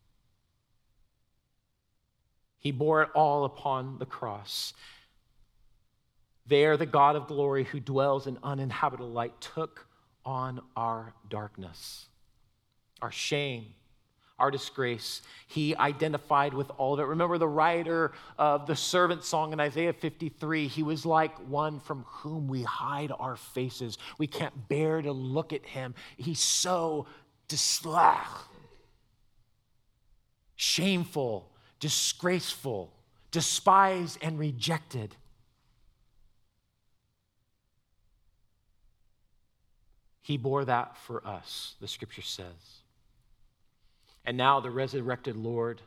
He bore it all upon the cross. There, the God of glory who dwells in uninhabitable light took on our darkness, our shame, our disgrace. He identified with all of it. Remember the writer of the servant song in Isaiah fifty-three, he was like one from whom we hide our faces. We can't bear to look at him. He's so disla- shameful, disgraceful, despised, and rejected. He bore that for us, the scripture says. And now the resurrected Lord,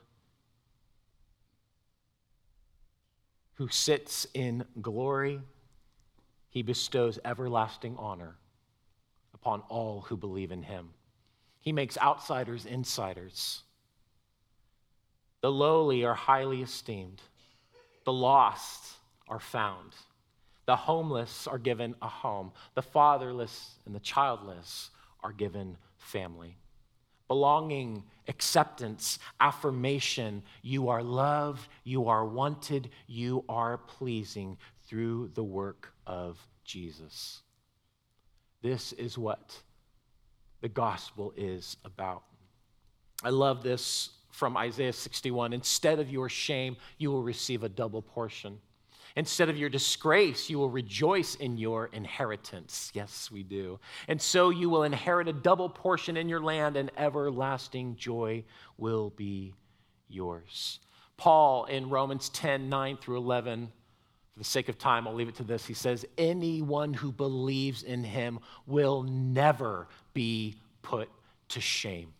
who sits in glory, he bestows everlasting honor upon all who believe in him. He makes outsiders insiders. The lowly are highly esteemed. The lost are found. The homeless are given a home. The fatherless and the childless are given family. Belonging, acceptance, affirmation. You are loved, you are wanted, you are pleasing through the work of Jesus. This is what the gospel is about. I love this from Isaiah sixty-one. Instead of your shame, you will receive a double portion. Instead of your disgrace, you will rejoice in your inheritance. Yes, we do. And so you will inherit a double portion in your land, and everlasting joy will be yours. Paul in Romans ten, nine through eleven, for the sake of time, I'll leave it to this. He says, anyone who believes in him will never be put to shame.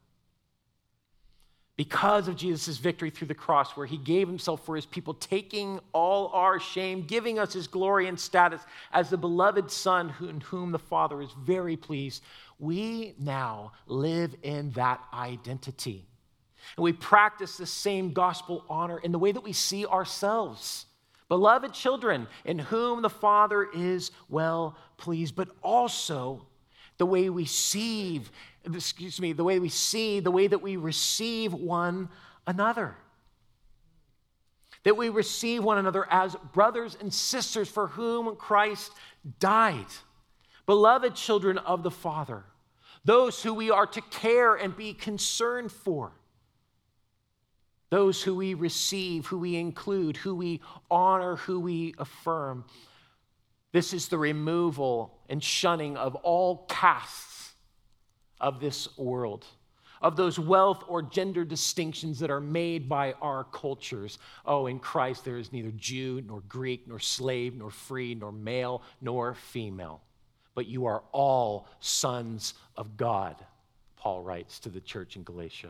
Because of Jesus' victory through the cross, where he gave himself for his people, taking all our shame, giving us his glory and status as the beloved Son in whom the Father is very pleased, we now live in that identity. And we practice the same gospel honor in the way that we see ourselves. Beloved children, in whom the Father is well pleased, but also the way we see, excuse me, the way we see, the way that we receive one another. That we receive one another as brothers and sisters for whom Christ died. Beloved children of the Father, those who we are to care and be concerned for. Those who we receive, who we include, who we honor, who we affirm. This is the removal and shunning of all castes of this world, of those wealth or gender distinctions that are made by our cultures. Oh, in Christ there is neither Jew, nor Greek, nor slave, nor free, nor male, nor female. But you are all sons of God, Paul writes to the church in Galatia.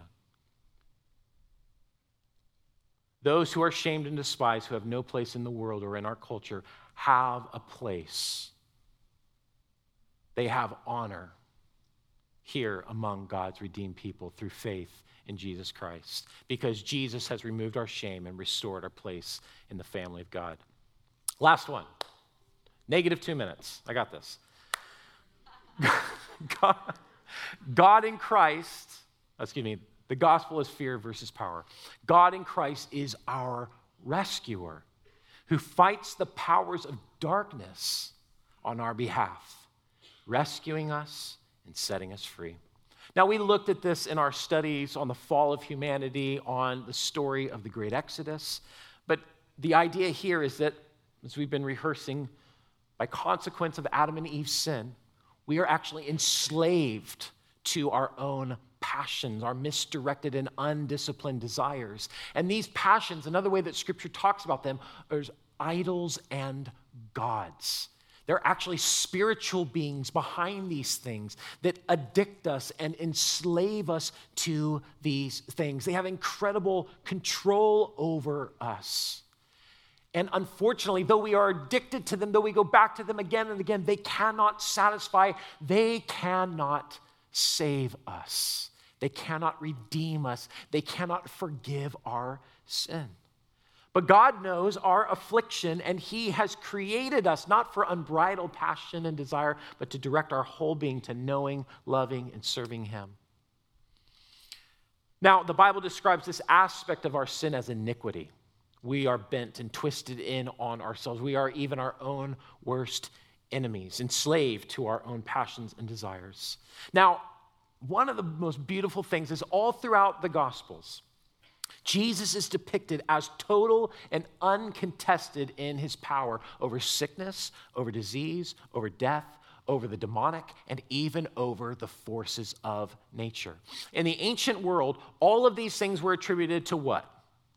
Those who are shamed and despised, who have no place in the world or in our culture, have a place. They have honor here among God's redeemed people through faith in Jesus Christ, because Jesus has removed our shame and restored our place in the family of God. Last one. Negative two minutes. I got this. God, God in Christ, excuse me, the gospel is fear versus power. God in Christ is our rescuer who fights the powers of darkness on our behalf, rescuing us and setting us free. Now, we looked at this in our studies on the fall of humanity, on the story of the great Exodus, but the idea here is that, as we've been rehearsing, by consequence of Adam and Eve's sin, we are actually enslaved to our own passions, our misdirected and undisciplined desires. And these passions, another way that Scripture talks about them, are idols and gods. They're actually spiritual beings behind these things that addict us and enslave us to these things. They have incredible control over us. And unfortunately, though we are addicted to them, though we go back to them again and again, they cannot satisfy, they cannot save us. They cannot redeem us. They cannot forgive our sin. But God knows our affliction, and he has created us not for unbridled passion and desire, but to direct our whole being to knowing, loving, and serving him. Now, the Bible describes this aspect of our sin as iniquity. We are bent and twisted in on ourselves. We are even our own worst enemies, enslaved to our own passions and desires. Now, one of the most beautiful things is all throughout the Gospels, Jesus is depicted as total and uncontested in his power over sickness, over disease, over death, over the demonic, and even over the forces of nature. In the ancient world, all of these things were attributed to what?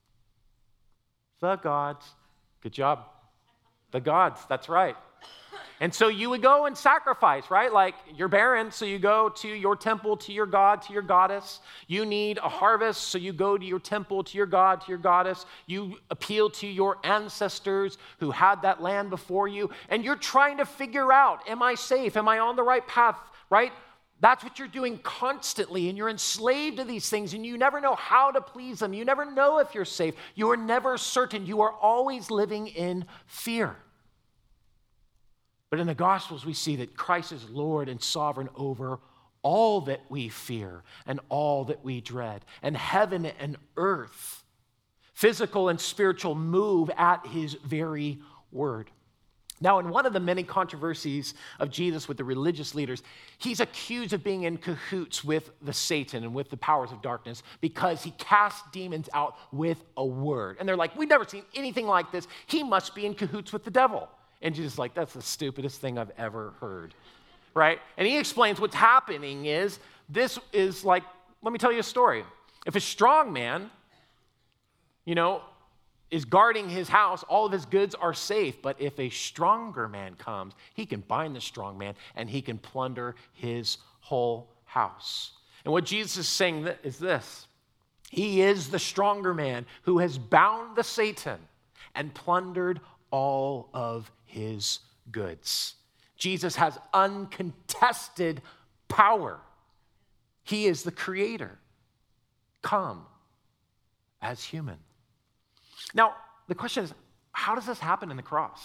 The gods. Good job. The gods, that's right. And so you would go and sacrifice, right? Like you're barren, so you go to your temple, to your god, to your goddess. You need a harvest, so you go to your temple, to your god, to your goddess. You appeal to your ancestors who had that land before you, and you're trying to figure out, am I safe? Am I on the right path, right? That's what you're doing constantly, and you're enslaved to these things, and you never know how to please them. You never know if you're safe. You are never certain. You are always living in fear. But in the Gospels, we see that Christ is Lord and sovereign over all that we fear and all that we dread. And heaven and earth, physical and spiritual, move at his very word. Now, in one of the many controversies of Jesus with the religious leaders, he's accused of being in cahoots with the Satan and with the powers of darkness because he casts demons out with a word. And they're like, we've never seen anything like this. He must be in cahoots with the devil. And Jesus is like, that's the stupidest thing I've ever heard, right? And he explains what's happening is, this is like, let me tell you a story. If a strong man, you know, is guarding his house, all of his goods are safe. But if a stronger man comes, he can bind the strong man and he can plunder his whole house. And what Jesus is saying is this: he is the stronger man who has bound the Satan and plundered all of his goods. Jesus has uncontested power. He is the creator, come as human. Now, the question is, how does this happen in the cross?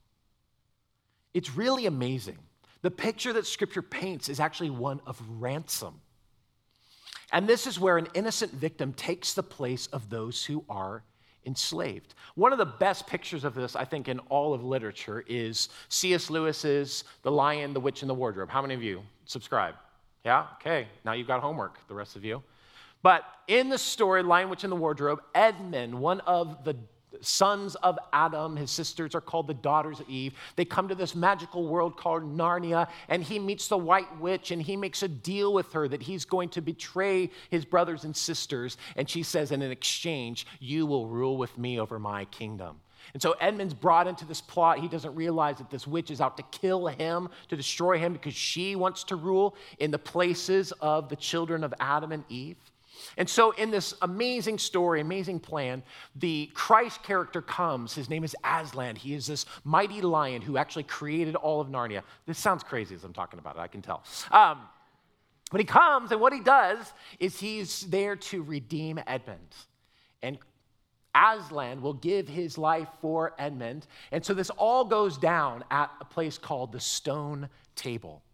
It's really amazing. The picture that Scripture paints is actually one of ransom. And this is where an innocent victim takes the place of those who are enslaved. One of the best pictures of this, I think, in all of literature is C S Lewis's The Lion, the Witch, and the Wardrobe. How many of you subscribe? Yeah? Okay. Now you've got homework, the rest of you. But in the story, Lion, Witch, and the Wardrobe, Edmund, one of the sons of Adam, his sisters are called the daughters of Eve. They come to this magical world called Narnia, and he meets the White Witch, and he makes a deal with her that he's going to betray his brothers and sisters. And she says, in an exchange, you will rule with me over my kingdom. And so Edmund's brought into this plot. He doesn't realize that this witch is out to kill him, to destroy him, because she wants to rule in the places of the children of Adam and Eve. And so in this amazing story, amazing plan, the Christ character comes. His name is Aslan. He is this mighty lion who actually created all of Narnia. This sounds crazy as I'm talking about it, I can tell. Um, but he comes, and what he does is he's there to redeem Edmund. And Aslan will give his life for Edmund. And so this all goes down at a place called the Stone Table.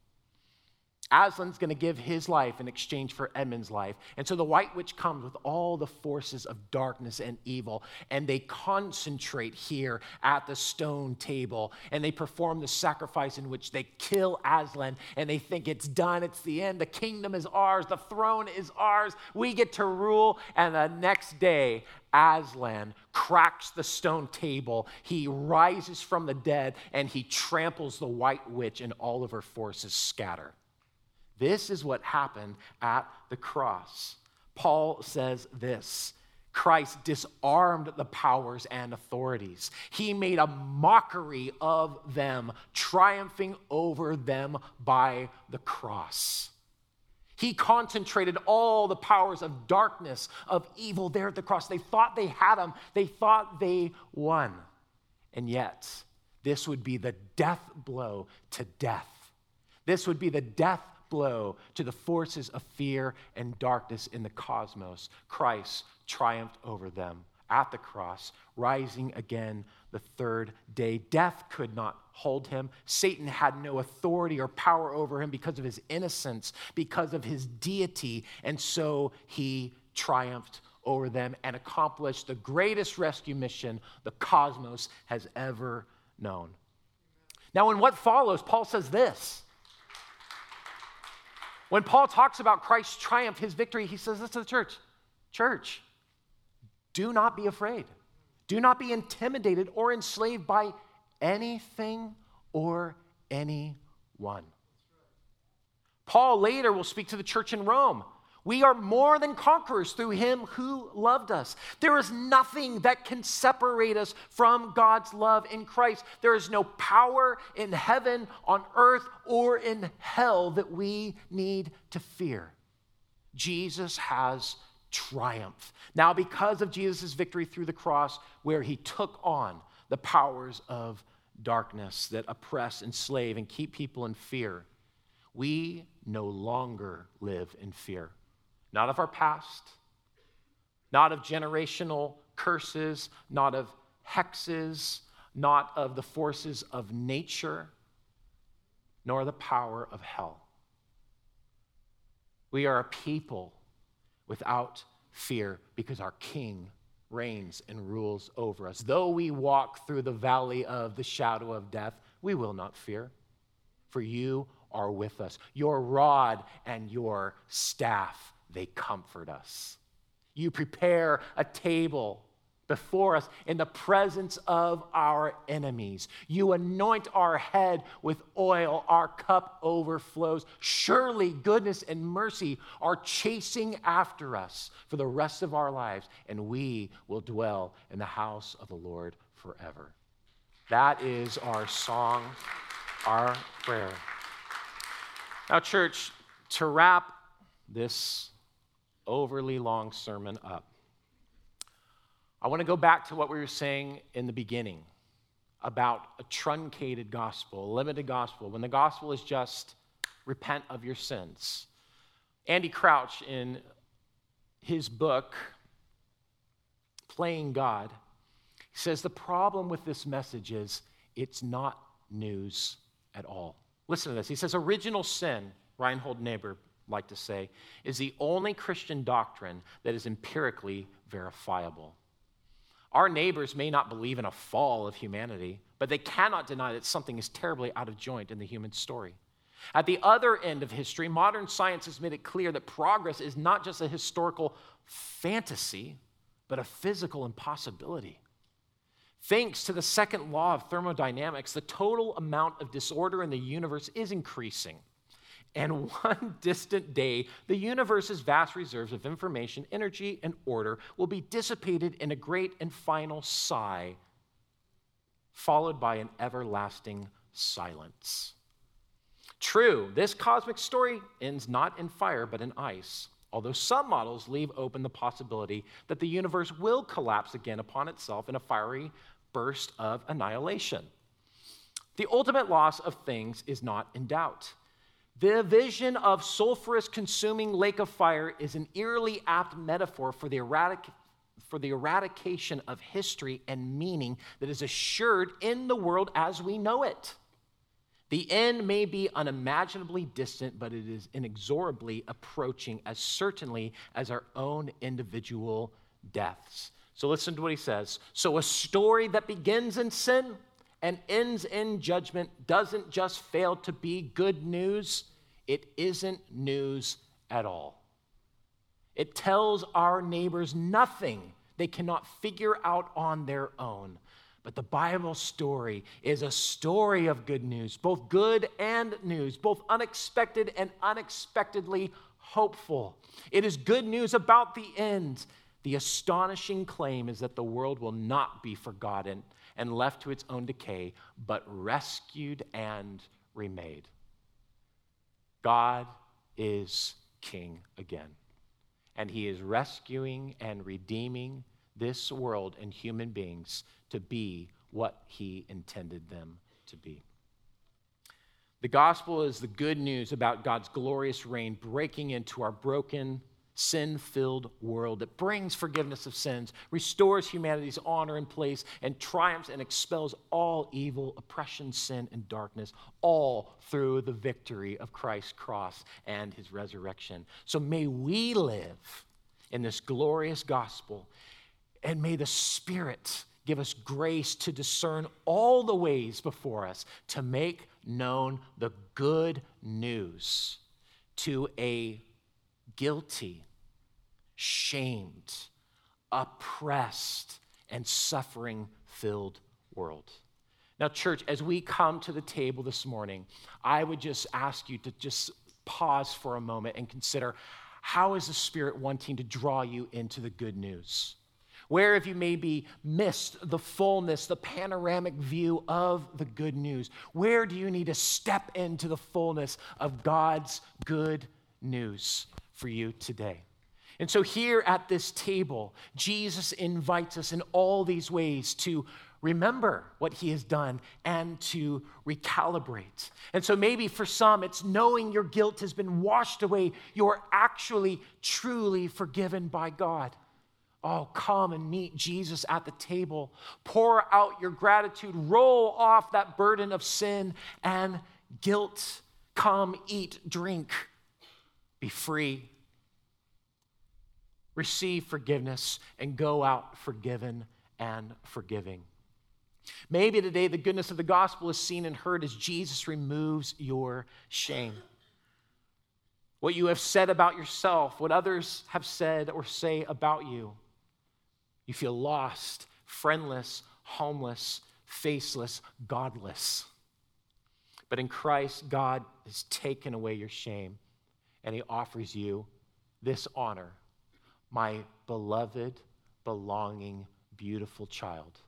Aslan's going to give his life in exchange for Edmund's life. And so the White Witch comes with all the forces of darkness and evil, and they concentrate here at the Stone Table, and they perform the sacrifice in which they kill Aslan, and they think it's done, it's the end, the kingdom is ours, the throne is ours, we get to rule. And the next day, Aslan cracks the Stone Table, he rises from the dead, and he tramples the White Witch, and all of her forces scatter. This is what happened at the cross. Paul says this: Christ disarmed the powers and authorities. He made a mockery of them, triumphing over them by the cross. He concentrated all the powers of darkness, of evil there at the cross. They thought they had them. They thought they won. And yet, this would be the death blow to death. This would be the death blow to the forces of fear and darkness in the cosmos. Christ triumphed over them at the cross, rising again the third day. Death could not hold him. Satan had no authority or power over him because of his innocence, because of his deity, and so he triumphed over them and accomplished the greatest rescue mission the cosmos has ever known. Now, in what follows, Paul says this. When Paul talks about Christ's triumph, his victory, he says this to the church. Church, do not be afraid. Do not be intimidated or enslaved by anything or anyone. Paul later will speak to the church in Rome. We are more than conquerors through him who loved us. There is nothing that can separate us from God's love in Christ. There is no power in heaven, on earth, or in hell that we need to fear. Jesus has triumphed. Now, because of Jesus' victory through the cross, where he took on the powers of darkness that oppress, enslave, and keep people in fear, we no longer live in fear. Not of our past, not of generational curses, not of hexes, not of the forces of nature, nor the power of hell. We are a people without fear because our King reigns and rules over us. Though we walk through the valley of the shadow of death, we will not fear, for you are with us. Your rod and your staff, they comfort us. You prepare a table before us in the presence of our enemies. You anoint our head with oil. Our cup overflows. Surely goodness and mercy are chasing after us for the rest of our lives, and we will dwell in the house of the Lord forever. That is our song, our prayer. Now, church, to wrap this overly long sermon up, I want to go back to what we were saying in the beginning about a truncated gospel, a limited gospel, when the gospel is just repent of your sins. Andy Crouch, in his book, Playing God, says the problem with this message is it's not news at all. Listen to this. He says, original sin, Reinhold Niebuhr liked to say, is the only Christian doctrine that is empirically verifiable. Our neighbors may not believe in a fall of humanity, but they cannot deny that something is terribly out of joint in the human story. At the other end of history, modern science has made it clear that progress is not just a historical fantasy, but a physical impossibility. Thanks to the second law of thermodynamics, the total amount of disorder in the universe is increasing. And one distant day, the universe's vast reserves of information, energy, and order will be dissipated in a great and final sigh, followed by an everlasting silence. True, this cosmic story ends not in fire, but in ice, although some models leave open the possibility that the universe will collapse again upon itself in a fiery burst of annihilation. The ultimate loss of things is not in doubt. The vision of sulfurous consuming lake of fire is an eerily apt metaphor for the, eradic- for the eradication of history and meaning that is assured in the world as we know it. The end may be unimaginably distant, but it is inexorably approaching as certainly as our own individual deaths. So listen to what he says. So a story that begins in sin and ends in judgment doesn't just fail to be good news, it isn't news at all. It tells our neighbors nothing they cannot figure out on their own. But the Bible story is a story of good news, both good and news, both unexpected and unexpectedly hopeful. It is good news about the end. The astonishing claim is that the world will not be forgotten and left to its own decay, but rescued and remade. God is king again, and he is rescuing and redeeming this world and human beings to be what he intended them to be. The gospel is the good news about God's glorious reign breaking into our broken, sin-filled world that brings forgiveness of sins, restores humanity's honor and place, and triumphs and expels all evil, oppression, sin, and darkness, all through the victory of Christ's cross and his resurrection. So may we live in this glorious gospel, and may the Spirit give us grace to discern all the ways before us to make known the good news to a guilty, shamed, oppressed, and suffering-filled world. Now, church, as we come to the table this morning, I would just ask you to just pause for a moment and consider, how is the Spirit wanting to draw you into the good news? Where have you maybe missed the fullness, the panoramic view of the good news? Where do you need to step into the fullness of God's good news for you today? And so here at this table, Jesus invites us in all these ways to remember what he has done and to recalibrate. And so maybe for some, it's knowing your guilt has been washed away. You're actually truly forgiven by God. Oh, come and meet Jesus at the table. Pour out your gratitude. Roll off that burden of sin and guilt. Come, eat, drink. Be free. Receive forgiveness and go out forgiven and forgiving. Maybe today the goodness of the gospel is seen and heard as Jesus removes your shame. What you have said about yourself, what others have said or say about you. You feel lost, friendless, homeless, faceless, godless. But in Christ, God has taken away your shame, and he offers you this honor. My beloved, belonging, beautiful child.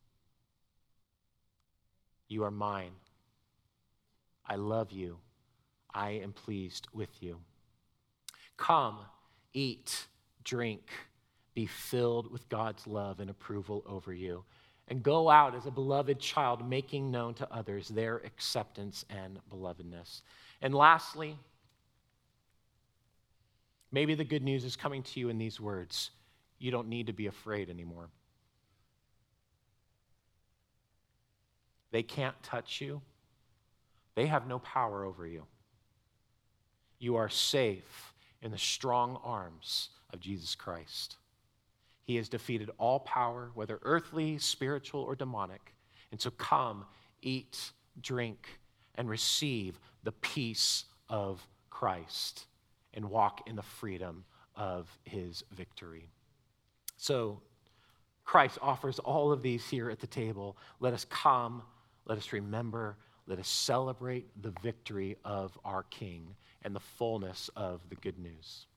You are mine. I love you. I am pleased with you. Come, eat, drink, be filled with God's love and approval over you, and go out as a beloved child, making known to others their acceptance and belovedness. And lastly, maybe the good news is coming to you in these words. You don't need to be afraid anymore. They can't touch you. They have no power over you. You are safe in the strong arms of Jesus Christ. He has defeated all power, whether earthly, spiritual, or demonic. And so come, eat, drink, and receive the peace of Christ and walk in the freedom of his victory. So Christ offers all of these here at the table. Let us come, let us remember, let us celebrate the victory of our King and the fullness of the good news.